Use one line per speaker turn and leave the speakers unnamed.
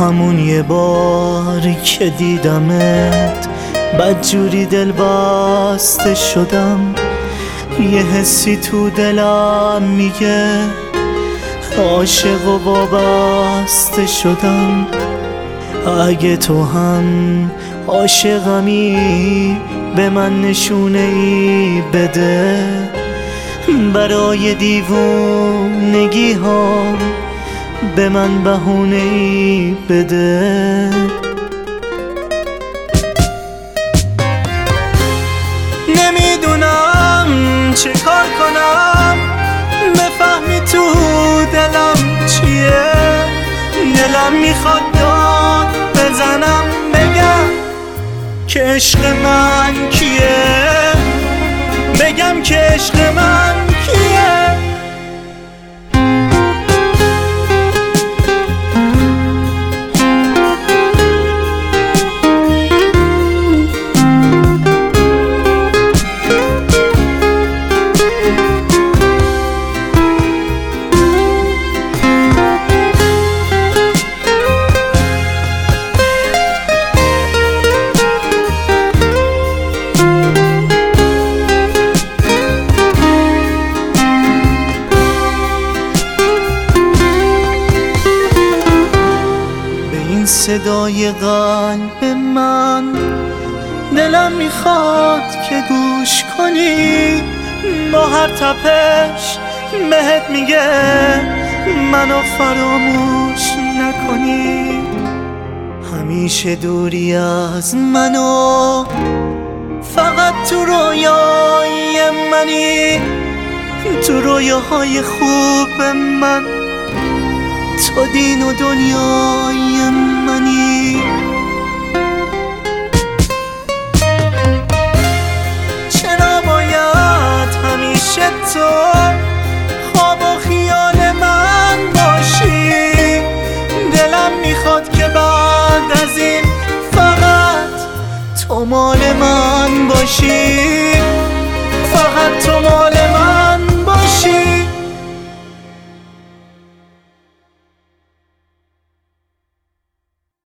همون یه بار که دیدمت بدجوری دل بسته شدم. یه حسی تو دلم میگه عاشق و وابسته شدم. اگه تو هم عاشقمی به من نشونه ای بده، برای دیوونگی ها به من بهونه ای بده. نمیدونم چه کار کنم بفهمی تو دلم چیه. دلم میخواد داد بزنم بگم که عشق من کیه، بگم که عشق من کیه. صدای قلب من دلم میخواد که گوش کنی، با هر تپش بهت میگه منو فراموش نکنی. همیشه دوری از منو، فقط تو رویای منی، تو رویاهای خوب من، تو دین و دنیای منی. چرا باید همیشه تو خواب و خیال من باشی؟ دلم میخواد که بعد از این فقط تو مال من باشی، فقط تو مال من باشی.